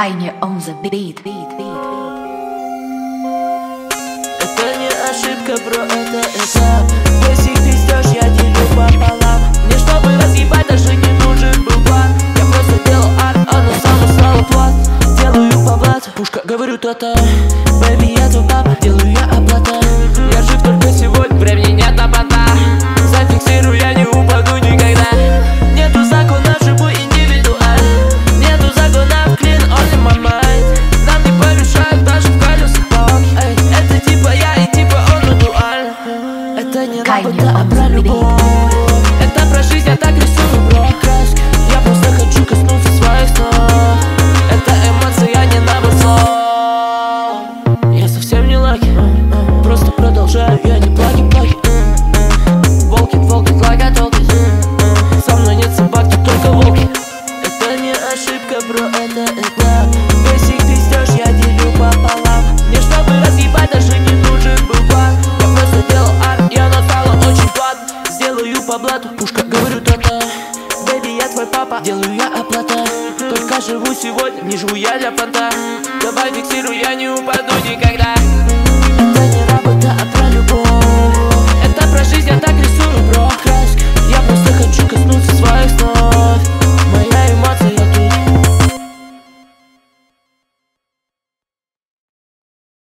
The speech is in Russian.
Tiny on the beat. Это не ошибка, бро, это этап. Если ты ждешь, я делю пополам. Мне чтобы разъебать даже не нужен был план. Я просто делал арт, оно само стало плат. Делаю по блату, пушка, говорю то-то. Бэби, я твой папа, делаю я оплата. Я жив только сегодня, времени нет на понта. Зафиксирую, я не упаду никогда. Нету закона, живу индивидуально. Нету закона, clean only my mind. Нам не помешают даже в колесах палок. Это типа я и типа он, но дуально. Это не раб, это про любовь. Это про жизнь, я так рисую, бро, краски. Я просто хочу коснуться своих снов. Это эмоции, а не набор слов. Я совсем не лаки, просто продолжаю, я не плаки-плаки. Волки, логотолки. Со мной нет собак, тут только волки. Это не ошибка, бро, это этап. Если ты ждешь, я делю пополам. Мне чтобы разъебать даже не нужен был план. Я просто делал арт, и оно стало очень платно. Сделаю по блату, пушка, говорю то-то. Бэби, я твой папа, делаю я оплата. Только живу сегодня, не живу я для понта. Давай фиксируй, я не упаду никогда. Это